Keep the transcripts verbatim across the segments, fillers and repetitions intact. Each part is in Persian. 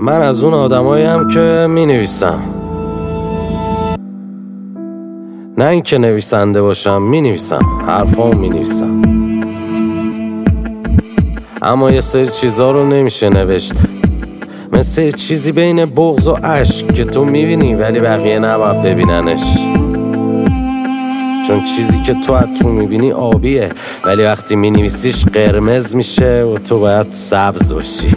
من از اون آدماییم که می نویسم، نه اینکه نویسنده باشم، می نویسم، حرفامو می نویسم. اما یه سری چیزا رو نمیشه نوشت، مثل چیزی بین بغض و عشق که تو میبینی ولی بقیه نباید ببیننش. چون چیزی که تو از تو میبینی آبیه ولی وقتی مینویسیش قرمز میشه و تو باید سبز باشی.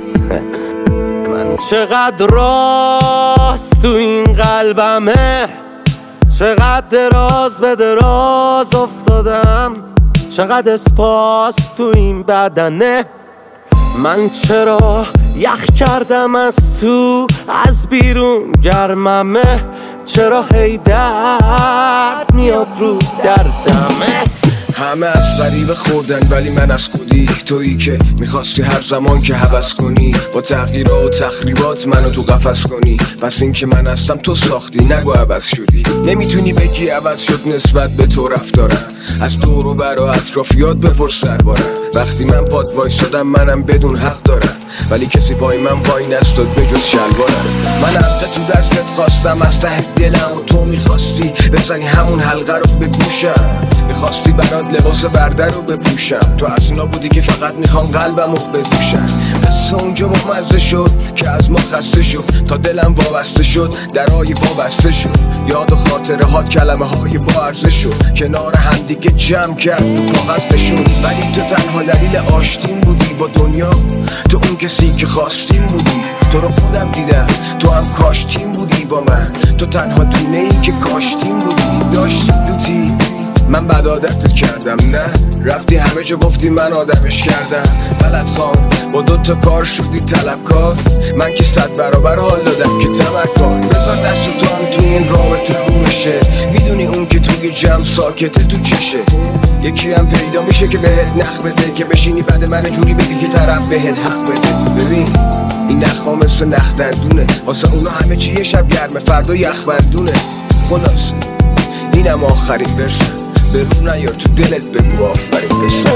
من چقدر راست تو این قلبمه، چقدر دراز به دراز افتادم، چقدر اسپاس تو این بدنه. من چرا یخ کردم از تو، از بیرون گرممه، چرا هی درد میاد رو دردمه. همه از غریبه خوردن ولی من از خودی، تویی که میخواستی هر زمان که هوس کنی با تغییرات و تخریبات منو تو قفس کنی. پس این که من هستم تو ساختی، نگو عوض شدی. نمیتونی بگی عوض شد نسبت به تو رفتارم، از دور و بر و اطرافیات بپرس دربارم. وقتی من پاد وایسادم منم بدون حق دارم، ولی کسی پای من وای نستاد بجز شلوارم. من از تو دستت خواستم از ته دلم و تو میخواستی بزنی همون حلقه رو به گوشم، میخواستی برات لباس برده رو بپوشم. تو از اونا بودی که فقط میخوان قلبم رو بدوشم. قصه اونجا مزه شد که از ما خسته شد، تا دلم وابسته شد درای وابسته شد. یاد و خاطره هات کلمه های با ارزش شد، کنار هم دیگه جمع کرد تو کاغذ نشون. ولی تو تنها دلیل آشتیم بودی با دنیا، تو اون کسی که خواستیم بودی. تو رو خودم دیدم تو هم کاشتیم بودی با من، تو تنها دونه ای که کاشتیم بودی. داشتیم دوتی من بد عادتت کردم، نه رفتی همه جا گفتی من آدمش کردم. بلد خان با دوتا کار شدی طلبکار، من که صد برابر حال دادم که تمکار. بذار دست تو هم توی این رابطه رو بشه، میدونی اون که توی جمع ساکته تو چشه. یکی هم پیدا میشه که بهت نخ بده، که بشینی بعد من جوری بگی که طرف بهت حق بده. ببین این نخها مثل نخ دندونه، واسه اونا همه چی یه شب گرمه فردا یخ بندونه. خلاصه اینم آخرین برسن، برو نیار تو دلت بگو آفرین بسن.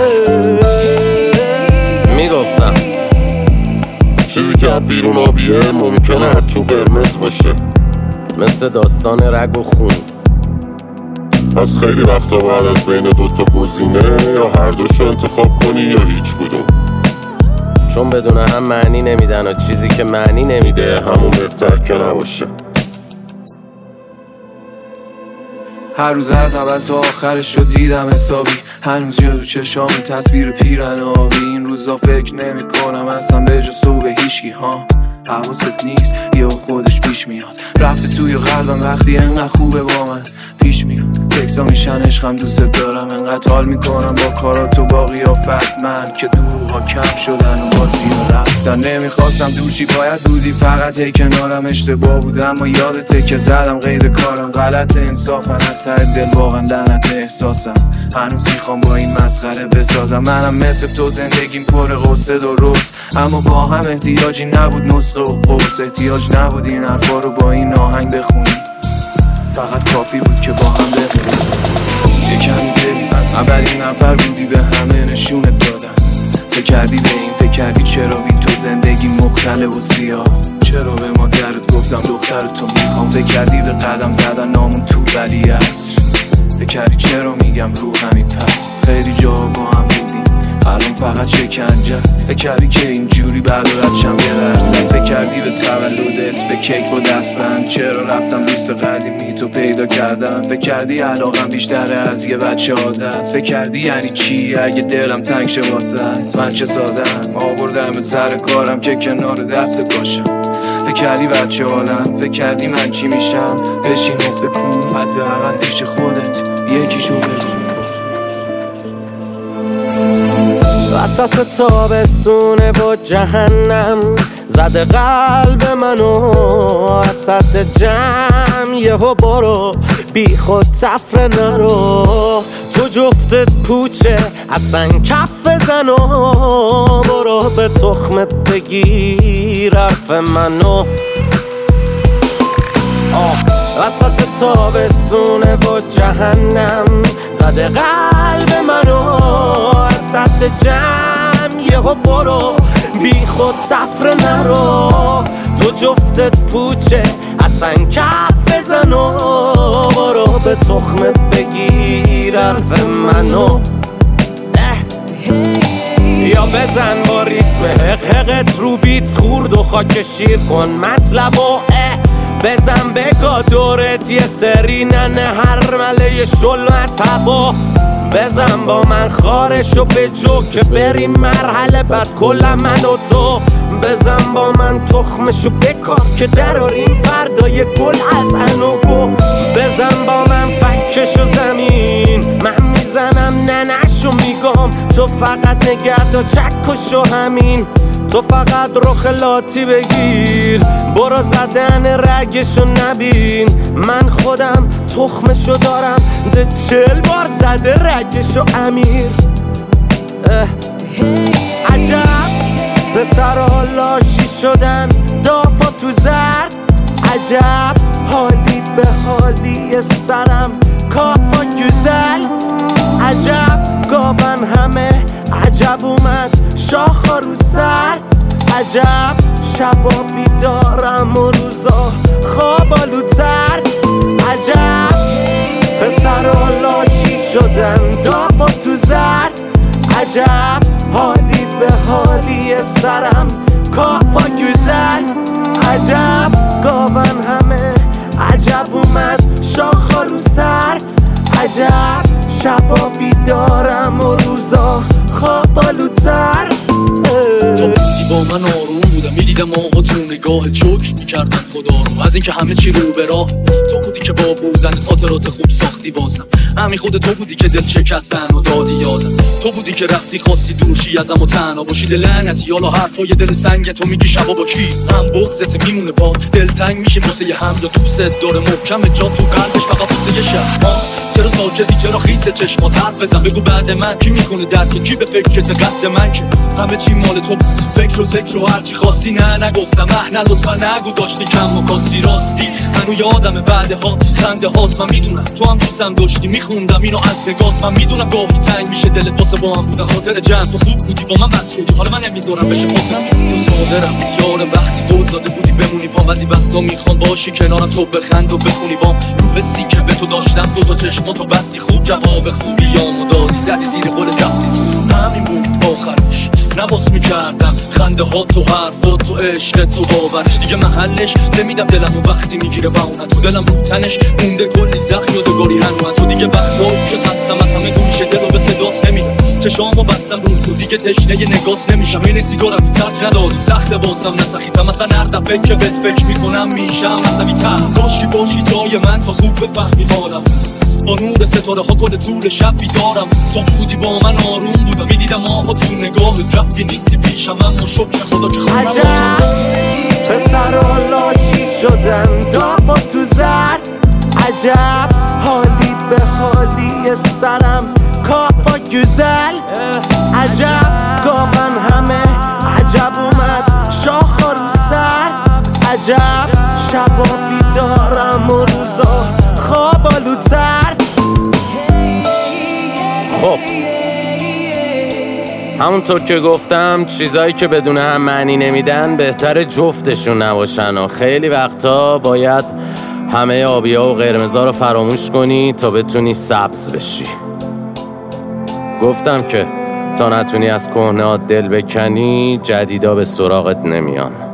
میگفتم چیزی که از بیرون آبیه ممکنه تو قرمز باشه، مثل داستان رگ و خون. پس خیلی وقتا باید از بین دوتا گزینه یا هر دوشو انتخاب کنی یا هیچ کدوم، چون بدون هم معنی نمیدن و چیزی که معنی نمیده همون بهتر که نباشه. هر روز از اول تا آخرش رو دیدم حسابی، هنوز یادو چشام تصویر پیرن آبی. این روزا فکر نمی کنم اصلا به جز تو به هیچکی ها. حواست نیست یا خودش پیش میاد، رفته توی قلبم وقتی انقدر خوبه با من پیش میاد. تکتا میشن عشقم دوست دارم، انقدر حال میکنم با کارات و با قیافت من که دروغا کم شدن و بازی ها رفتن. نمیخواستم دوشی باید بودی، فقط هی کنارم اشتباه بودم و یادته که زدم غیر کارم. غلط انصافن از ته دل واقعا لعنت احساسم، هنوز میخوام با این مسخره بسازم. منم مثل تو زندگیم پر غصه درست، اما با هم احتیاجی نبود نسخه و قرص. احتیاج نبود این حرفا رو با این آهنگ بخونی، فقط کافی بود که با هم بمونیم. یه کمی ببین اولین نفر بودی به همه نشونت دادم. فکر کردی به این، فکر کردی چرا بی تو زندگی مختلف و سیاه. چرا به مادرت گفتم دخترت تو میخوام. فکر کردی به قدم زدن نامون تو ولی عصر. فکر کردی چرا میگم رو همین پس. خیلی جا با هم بودیم الان فقط شکنجه. فکر کردی که اینجوری بردارد شم یه درصد. فکر کردی به تولدت به کیک و دستبند. چرا رفتم دوست قدیمی تو پیدا کردم. فکر کردی علاقم بیشتره از یه بچه عادت. فکر کردی یعنی چی اگه دلم تنگ شه واسه من چه سادم. آوردمت سر کارم که کنار دست باشم. فکر کردی بچه عالم، فکر کردی من چی میشم. بشین افته کن حداقل پیش خودت یکیشو بجون. وسط تابستونه و جهنم زده قلب منو. وسط جمع یهو برو بی خود تفره نرو. تو جفتت پوچه اصلا کف بزن و برو به تخمت بگیر حرف منو. وسط تابستونه و جهنم زده قلب منو. وسط جمع یهو برو بی خود تفره نرو، تو جفتت پوچه اصلا کف بزن و برو به تخمت بگیر حرف منو، یا بزن با ریتم حق حقت رو بیت خورد و خاک شیر کن مطلب و اه بزن بگا دورت یه سری ننه هر مله شل مذهب و بزن با من خارشو به جو که بریم مرحله بعد کل من و تو، بزن با من تخمشو بکار که دراریم فردای گل از انوگو، بزن با من فکشو زمین من میزنم ننشو میگم، تو فقط نگرد و چکشو همین، تو فقط رخ لاتی بگیر برو زدن رگشو نبین، من خودم تخمشو دارم ده چل بار زده رگشو امیر. عجب پسرها لاشی شدن دافا تو زرد، عجب حالی به حالی سرم کافا گوزل، عجب گاون همه عجب اومد شاخا رو سر، عجب شبا بیدارم و روزا خوابالوتر، عجب پسرها لاشی شدن دافا تو زرد، عجب حالی به حالی سرم کافا گوزل، عجب گاون همه عجب اومد شاخا رو سر، عجب شبا بیدارم و روزا خوابالوتر. تو بودی با من آروم بودم میدیدم آها تو نگاه چک میکردم خدا رو از اینکه همه چی رو به راه، تو بودی که با بودن خاطرات خوب ساختی واسم، همین خود تو بودی که دل شکستن و دادی یادم، تو بودی که رفتی خواستی دورشی ازم و تنها باشی دل لعنتی حالا حرفای دل سنگ تو میگی شبا با کی هم بغضت میمونه پا دلتنگ میشه واسه یه هم یا دوست داره محکم جا تو قلبش فقط واسه یه شب، چرا ساکتی چرا خیس چشمات حرف بزن بگو بعد من کی میکنه درک کی به فکرت قد من که همه چی مال تو فکر و ذکر و هرچی خواستی نه نگفتم اه نه لطفا نگو داشتی کم و کاستی راستی هنو یادم بعد ها خنده هات من میدونم تو هم دوستم داشتی میخوندم اینو از نگات من میدونم گاهی تنگ میشه دلت واسه با هم بودن خاطر جمع تو خوب بودی با من بد شدی حالا من نمیذارم بشه فاصله تو ساده رفتی یارم وقتی قول داده بودی بمونی پام بعضی وقتا میخوام باشی کنارم تو بخند و بخونی بام رو حسی که به تو داشتم دو تا چشماتو بستی خوب جواب خوبی یامو دادی زدی زیر قول رفتی زود همین بود آخرش نباس میکردم خنده ها تو حرفات تو عشق تو باورش دیگه محلش نمیدم دلم و وقتی میگیره بهونه تو دلم رو تنش مونده کلی زخم یادگاری هنوز تو دیگه وقتایی که خستم از همه گوشه دل و به صدات نمیدم چشامو بستم رو تو دیگه تشنه نگات نمیشم این سیگارم ترک نداری سخت بازم نسخیتم مثلا هر دفعه که بهت فکر میکنم میشم عصبی تر کاشکی باشی جای من تا خوب بفهمی حالم با نور ستاره ها کل طول شب بیدارم تو بودی با من آروم بودم میدیدم آها تو نگاهت رفتی نیستی پیشم اما شکر خدا که خونم عجب پسرها لاشی شدن دافا تو زرد، عجب حالی به حالی سرم کافا گوزل، عجب گاون همه عجب اومد شاخا رو سر، عجب شبا بیدارم و روزا خوابالوتر. خب همونطور که گفتم چیزایی که بدون هم معنی نمیدن بهتر جفتشون نباشن و خیلی وقتا باید همه آبیا و قرمزا رو فراموش کنی تا بتونی سبز بشی. گفتم که تا نتونی از کهنه‌هات دل بکنی جدیدا به سراغت نمیان.